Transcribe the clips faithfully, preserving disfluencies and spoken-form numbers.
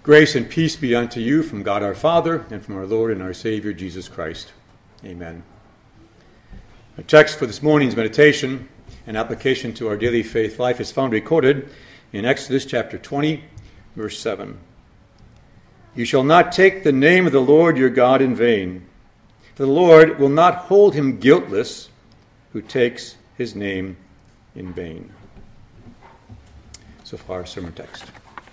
Grace and peace be unto you from God our Father and from our Lord and our Savior Jesus Christ. Amen. Our text for this morning's meditation and application to our daily faith life is found recorded in Exodus chapter twenty, verse seven. You shall not take the name of the Lord your God in vain, for the Lord will not hold him guiltless who takes his name in vain. So far, our sermon text.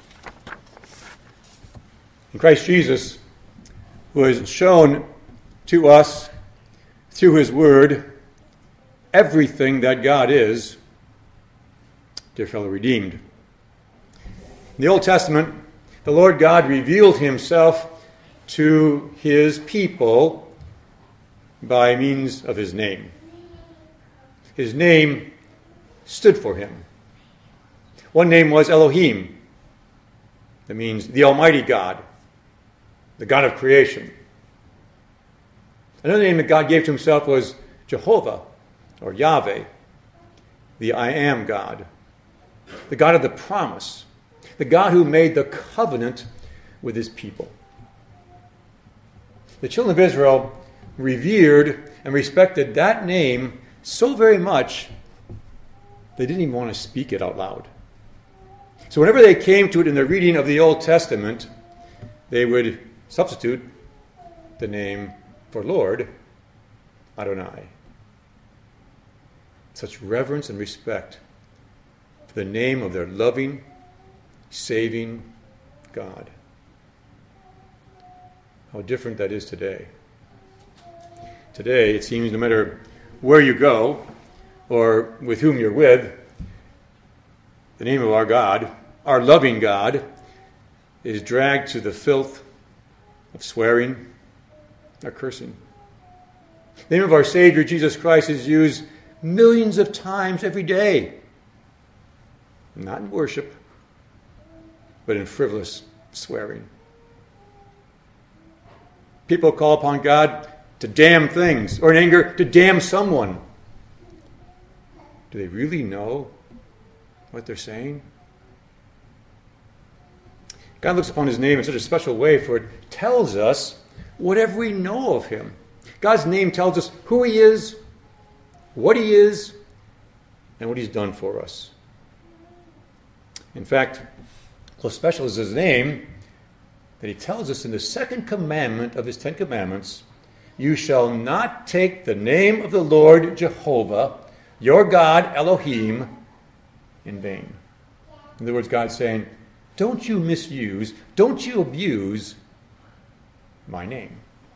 In Christ Jesus, who has shown to us through his word everything that God is, dear fellow redeemed. In the Old Testament, the Lord God revealed himself to his people by means of his name. His name stood for him. One name was Elohim. That means the Almighty God, the God of creation. Another name that God gave to himself was Jehovah, or Yahweh, the I Am God, the God of the promise, the God who made the covenant with his people. The children of Israel revered and respected that name so very much they didn't even want to speak it out loud. So whenever they came to it in the reading of the Old Testament, they would substitute the name for Lord, Adonai. Such reverence and respect for the name of their loving, saving God. How different that is today. Today, it seems no matter where you go or with whom you're with, the name of our God, our loving God, is dragged to the filth of swearing or cursing. The name of our Savior, Jesus Christ, is used millions of times every day. Not in worship, but in frivolous swearing. People call upon God to damn things, or in anger, to damn someone. Do they really know what they're saying? God looks upon his name in such a special way, for it tells us whatever we know of him. God's name tells us who he is, what he is, and what he's done for us. In fact, so special is his name that he tells us in the second commandment of his Ten Commandments, you shall not take the name of the Lord Jehovah, your God, Elohim, in vain. In other words, God's saying, don't you misuse, don't you abuse my name.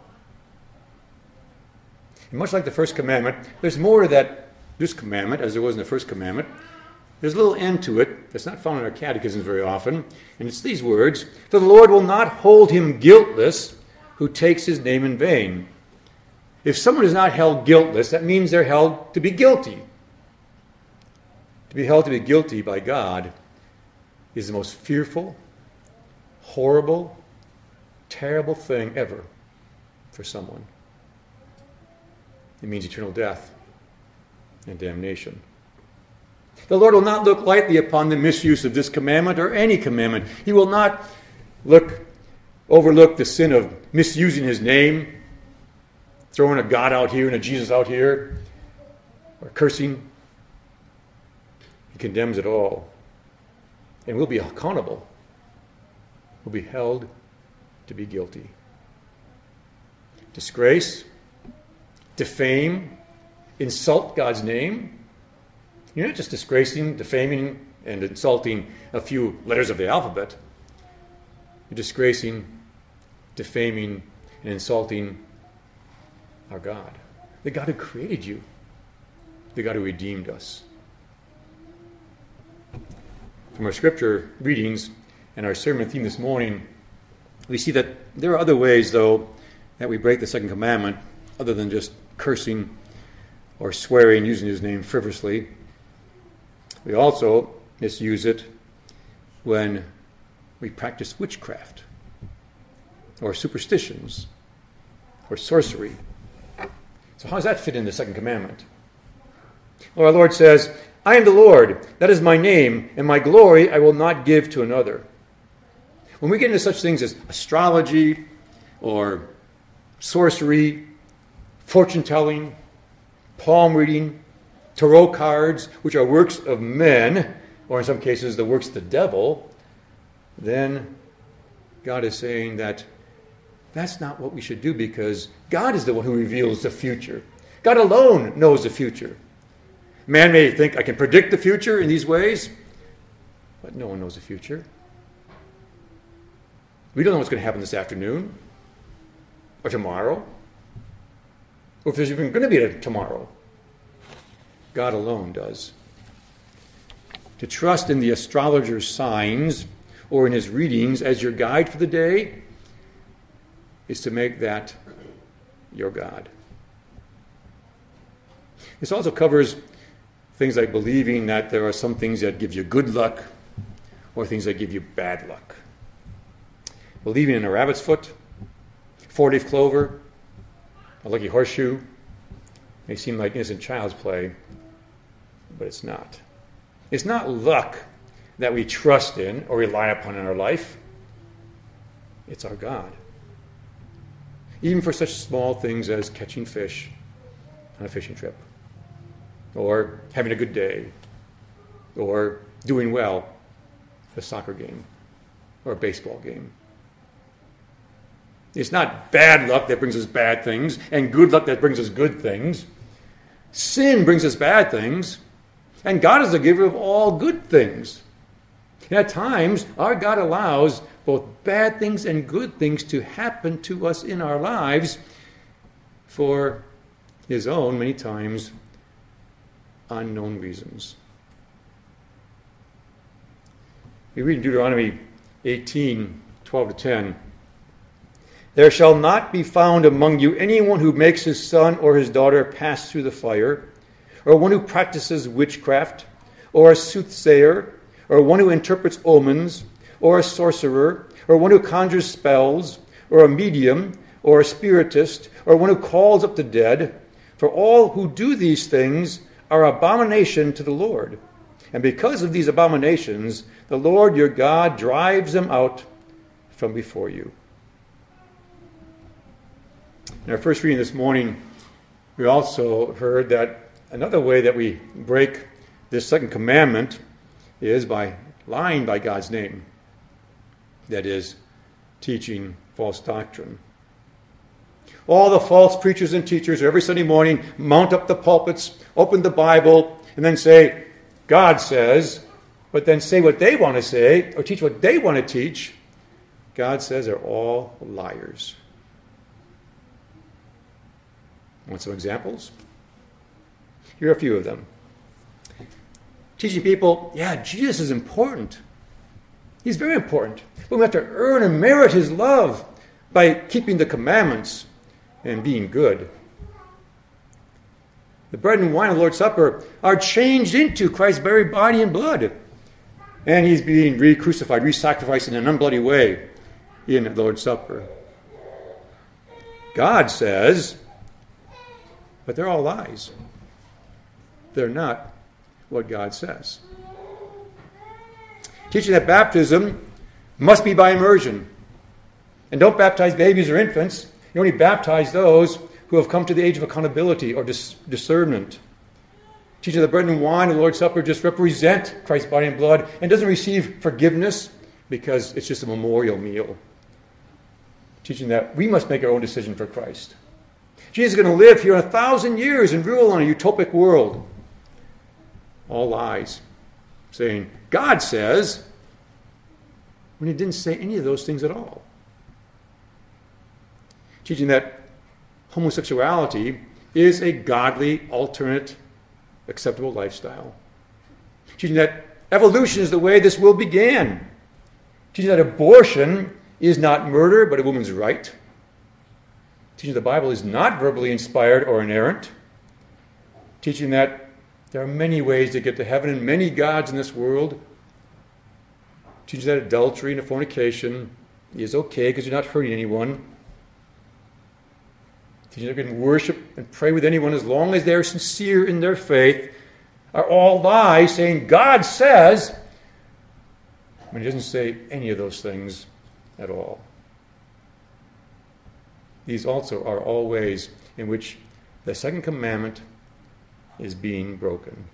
And much like the first commandment, there's more to that, this commandment, as there was in the first commandment. There's a little end to it that's not found in our catechisms very often, and it's these words, for the Lord will not hold him guiltless who takes his name in vain. If someone is not held guiltless, that means they're held to be guilty. To be held to be guilty by God is the most fearful, horrible, terrible thing ever for someone. It means eternal death and damnation. The Lord will not look lightly upon the misuse of this commandment or any commandment. He will not look, overlook the sin of misusing his name, throwing a God out here and a Jesus out here, or cursing. He condemns it all. And we'll be accountable. We'll be held to be guilty. Disgrace, defame, insult God's name. You're not just disgracing, defaming, and insulting a few letters of the alphabet. You're disgracing, defaming, and insulting our God. The God who created you. The God who redeemed us. From our scripture readings and our sermon theme this morning, we see that there are other ways, though, that we break the second commandment, other than just cursing or swearing, using his name frivolously. We also misuse it when we practice witchcraft or superstitions or sorcery. So how does that fit in the second commandment? Well, our Lord says, I am the Lord, that is my name, and my glory I will not give to another. When we get into such things as astrology or sorcery, fortune-telling, palm reading, tarot cards, which are works of men, or in some cases the works of the devil, then God is saying that that's not what we should do, because God is the one who reveals the future. God alone knows the future. Man may think, I can predict the future in these ways, but no one knows the future. We don't know what's going to happen this afternoon, or tomorrow, or if there's even going to be a tomorrow. God alone does. To trust in the astrologer's signs or in his readings as your guide for the day is to make that your God. This also covers things like believing that there are some things that give you good luck or things that give you bad luck. Believing in a rabbit's foot, four-leaf clover, a lucky horseshoe may seem like innocent child's play, but it's not. It's not luck that we trust in or rely upon in our life. It's our God. Even for such small things as catching fish on a fishing trip, or having a good day, or doing well at a soccer game or a baseball game. It's not bad luck that brings us bad things and good luck that brings us good things. Sin brings us bad things, and God is the giver of all good things. And at times, our God allows both bad things and good things to happen to us in our lives for his own, many times, unknown reasons. We read in Deuteronomy eighteen, twelve to ten, "There shall not be found among you anyone who makes his son or his daughter pass through the fire, or one who practices witchcraft, or a soothsayer, or one who interprets omens, or a sorcerer, or one who conjures spells, or a medium, or a spiritist, or one who calls up the dead. For all who do these things are abomination to the Lord. And because of these abominations, the Lord your God drives them out from before you." In our first reading this morning, we also heard that another way that we break this second commandment is by lying by God's name. That is, teaching false doctrine. All the false preachers and teachers every Sunday morning mount up the pulpits, open the Bible, and then say, God says, but then say what they want to say or teach what they want to teach. God says they're all liars. Want some examples? Here are a few of them. Teaching people, yeah, Jesus is important. He's very important. But we have to earn and merit his love by keeping the commandments and being good. The bread and wine of the Lord's Supper are changed into Christ's very body and blood. And he's being re-crucified, re-sacrificed in an unbloody way in the Lord's Supper. God says, but they're all lies. They're not what God says. Teaching that baptism must be by immersion. And don't baptize babies or infants. You only baptize those who have come to the age of accountability or dis- discernment. Teaching that bread and wine of the Lord's Supper just represent Christ's body and blood and doesn't receive forgiveness because it's just a memorial meal. Teaching that we must make our own decision for Christ. Jesus is going to live here in a thousand years and rule on a utopic world. All lies. Saying, God says, when he didn't say any of those things at all. Teaching that homosexuality is a godly, alternate, acceptable lifestyle. Teaching that evolution is the way this world began. Teaching that abortion is not murder, but a woman's right. Teaching the Bible is not verbally inspired or inerrant. Teaching that there are many ways to get to heaven and many gods in this world. Teaching that adultery and fornication is okay because you're not hurting anyone. Teaching that you can worship and pray with anyone as long as they're sincere in their faith are all lies, saying God says, when he doesn't say any of those things at all. These also are all ways in which the second commandment is being broken.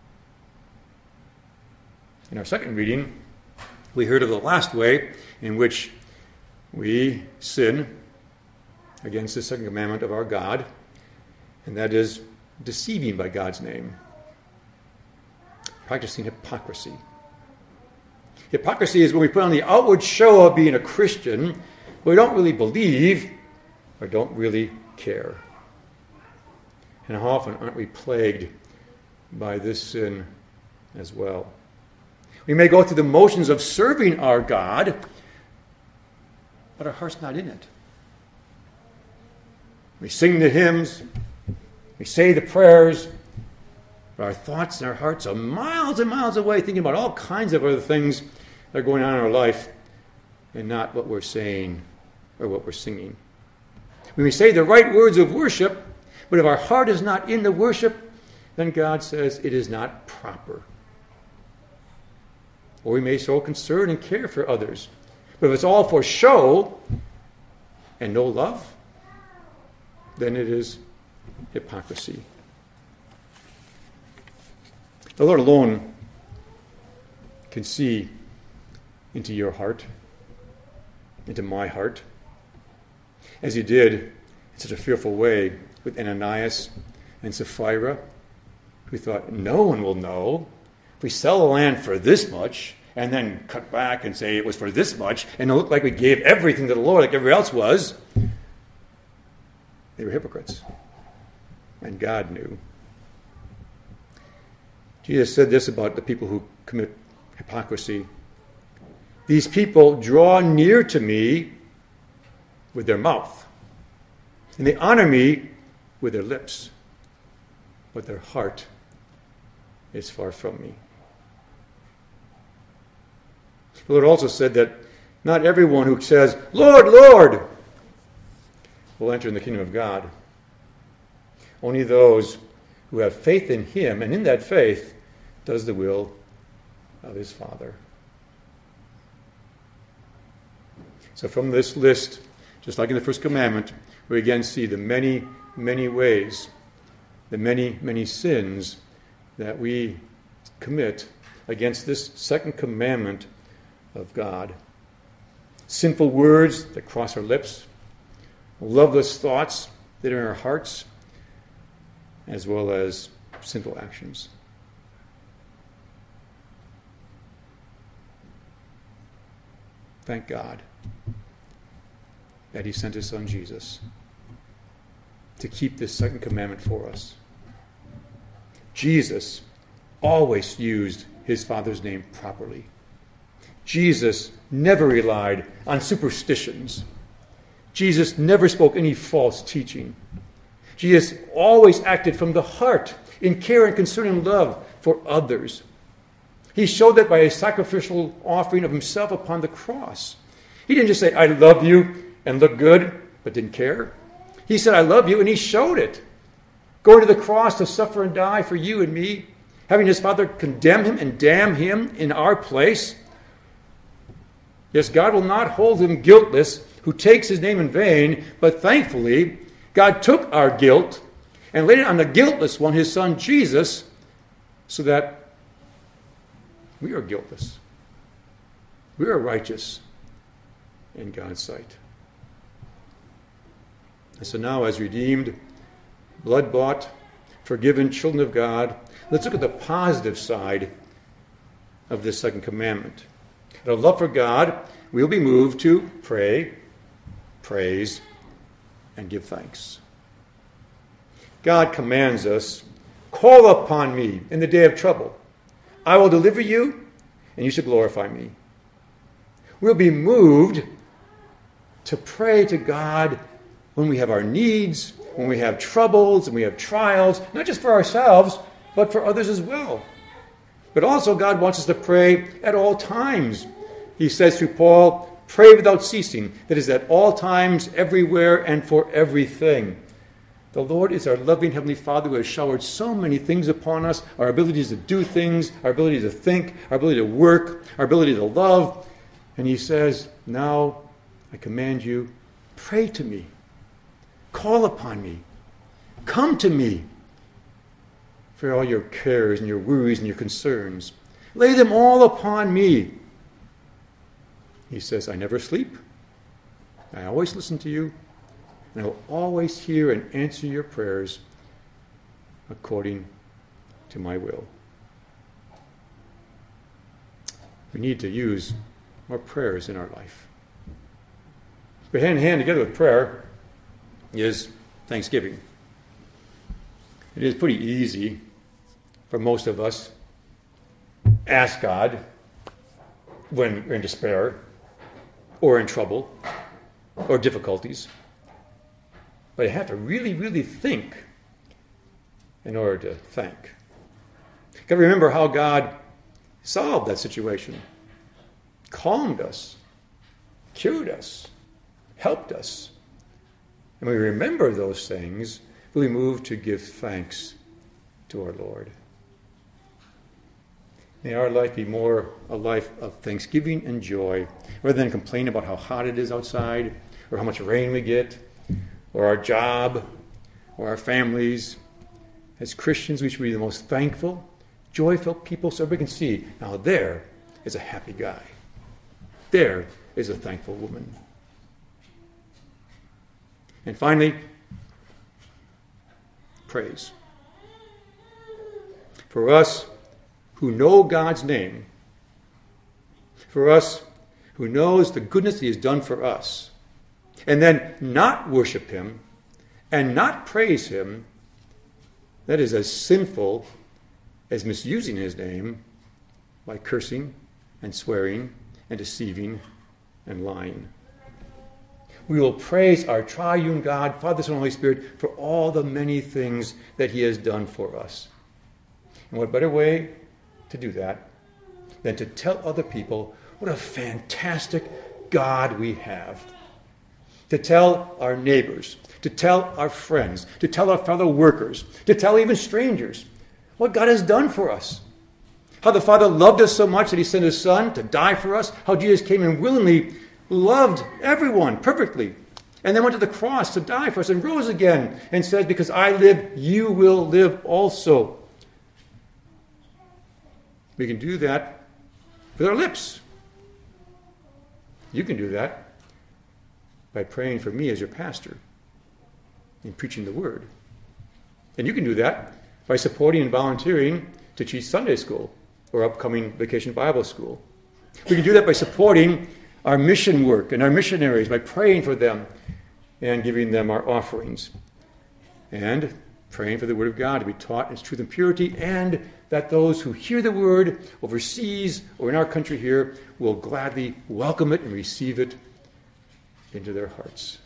In our second reading, we heard of the last way in which we sin against the second commandment of our God, and that is deceiving by God's name, practicing hypocrisy. Hypocrisy is when we put on the outward show of being a Christian, but we don't really believe or don't really care. And how often aren't we plagued by this sin as well? We may go through the motions of serving our God, but our heart's not in it. We sing the hymns, we say the prayers, but our thoughts and our hearts are miles and miles away thinking about all kinds of other things that are going on in our life and not what we're saying or what we're singing. When we say the right words of worship, but if our heart is not in the worship, then God says it is not proper. Or we may show concern and care for others. But if it's all for show and no love, then it is hypocrisy. The Lord alone can see into your heart, into my heart, as he did in such a fearful way with Ananias and Sapphira, who thought, no one will know. If we sell the land for this much and then cut back and say it was for this much and it looked like we gave everything to the Lord like everybody else was, they were hypocrites. And God knew. Jesus said this about the people who commit hypocrisy. These people draw near to me with their mouth, and they honor me with their lips, but their heart is far from me. The Lord also said that not everyone who says, Lord, Lord, will enter in the kingdom of God. Only those who have faith in him, and in that faith does the will of his Father. So from this list, just like in the first commandment, we again see the many, many ways, the many, many sins that we commit against this second commandment of God. Sinful words that cross our lips, loveless thoughts that are in our hearts, as well as sinful actions. Thank God that he sent his son Jesus to keep this second commandment for us. Jesus always used his Father's name properly. Jesus never relied on superstitions. Jesus never spoke any false teaching. Jesus always acted from the heart in care and concern and love for others. He showed that by a sacrificial offering of himself upon the cross. He didn't just say, I love you, and look good, but didn't care. He said, I love you, and he showed it. Going to the cross to suffer and die for you and me, having his Father condemn him and damn him in our place. Yes, God will not hold him guiltless who takes his name in vain, but thankfully, God took our guilt and laid it on the guiltless one, his son Jesus, so that we are guiltless. We are righteous in God's sight. And so now, as redeemed, blood-bought, forgiven children of God, let's look at the positive side of this second commandment. Out of love for God, we'll be moved to pray, praise, and give thanks. God commands us, call upon me in the day of trouble. I will deliver you, and you shall glorify me. We'll be moved to pray to God when we have our needs, when we have troubles and we have trials, not just for ourselves, but for others as well. But also God wants us to pray at all times. He says through Paul, pray without ceasing. That is, at all times, everywhere, and for everything. The Lord is our loving Heavenly Father who has showered so many things upon us, our abilities to do things, our ability to think, our ability to work, our ability to love. And he says, now I command you, pray to me. Call upon me. Come to me for all your cares and your worries and your concerns. Lay them all upon me. He says, I never sleep. I always listen to you. And I will always hear and answer your prayers according to my will. We need to use more prayers in our life. But hand in hand together with prayer is thanksgiving. It is pretty easy for most of us ask God when we're in despair or in trouble or difficulties. But you have to really, really think in order to thank. You got to remember how God solved that situation, calmed us, cured us, helped us. And when we remember those things, we move to give thanks to our Lord. May our life be more a life of thanksgiving and joy, rather than complain about how hot it is outside, or how much rain we get, or our job, or our families. As Christians, we should be the most thankful, joyful people, so everybody can see, now there is a happy guy. There is a thankful woman. And finally, praise. For us who know God's name, for us who knows the goodness he has done for us, and then not worship him and not praise him, that is as sinful as misusing his name by cursing and swearing and deceiving and lying. We will praise our triune God, Father, Son, and Holy Spirit, for all the many things that he has done for us. And what better way to do that than to tell other people what a fantastic God we have. To tell our neighbors, to tell our friends, to tell our fellow workers, to tell even strangers what God has done for us. How the Father loved us so much that he sent his Son to die for us. How Jesus came and willingly loved everyone perfectly. And then went to the cross to die for us and rose again and said, because I live, you will live also. We can do that with our lips. You can do that by praying for me as your pastor and preaching the word. And you can do that by supporting and volunteering to teach Sunday school or upcoming Vacation Bible School. We can do that by supporting our mission work and our missionaries, by praying for them and giving them our offerings. And praying for the word of God to be taught in its truth and purity, and that those who hear the word overseas or in our country here will gladly welcome it and receive it into their hearts.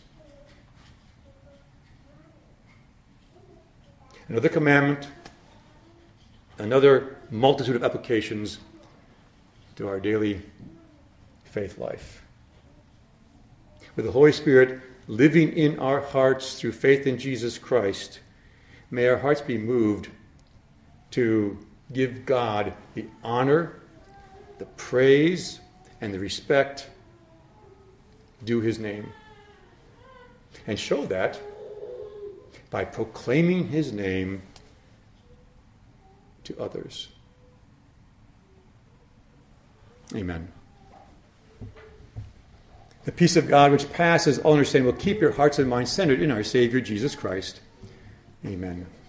Another commandment, another multitude of applications to our daily faith life. With the Holy Spirit living in our hearts through faith in Jesus Christ, may our hearts be moved to give God the honor, the praise, and the respect due his name. And show that by proclaiming his name to others. Amen. The peace of God, which passes all understanding, will keep your hearts and minds centered in our Savior, Jesus Christ. Amen.